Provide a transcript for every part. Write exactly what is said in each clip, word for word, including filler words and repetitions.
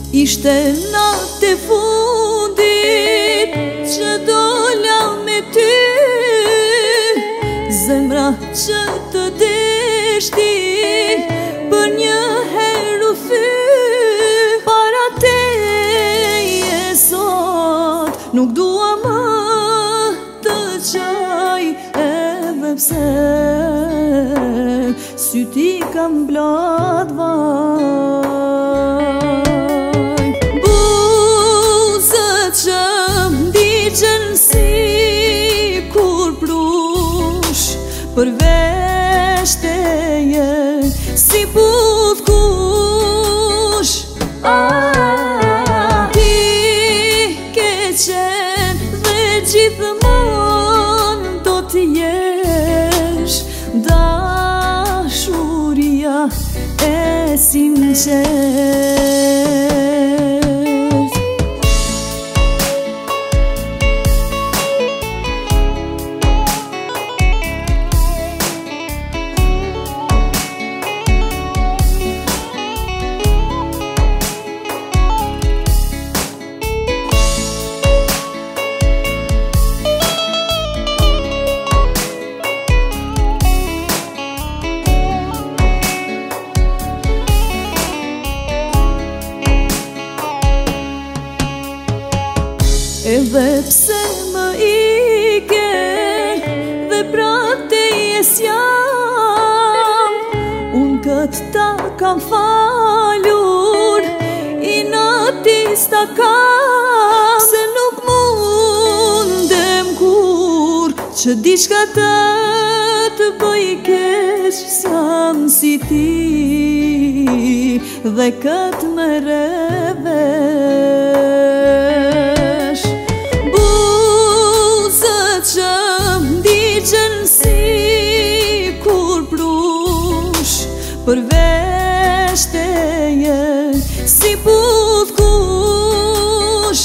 Ishte natë e fundit që dola me ty, zemra që të deshti për një herë u thy. Para teje sot nuk dua më të qaj, edhe pse syti kam blat vaj. Buzët që m'digjen si kur plush, për vesh teje si puth kush. Ah, ti ke qenë dhe gjithmonë do t'jesh dashuria e sinqert. Edhe pse më ike dhe pra teje s'jam, unë këtë ta kam falur, inatista kam, se nuk mundem kur që diçka të të bëj keq s'jam si ti, dhe këtë më revesh. Që m'digjen si kur plush, për vesh teje si puth kush.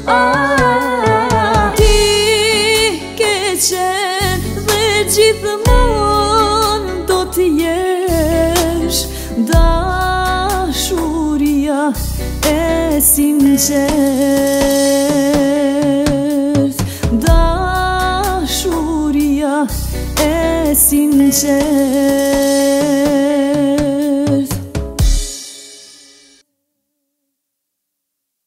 Ah, ti ke qenë dhe gjithmonë do t'jesh dashuria e sinqert. Dashuria e sinqert.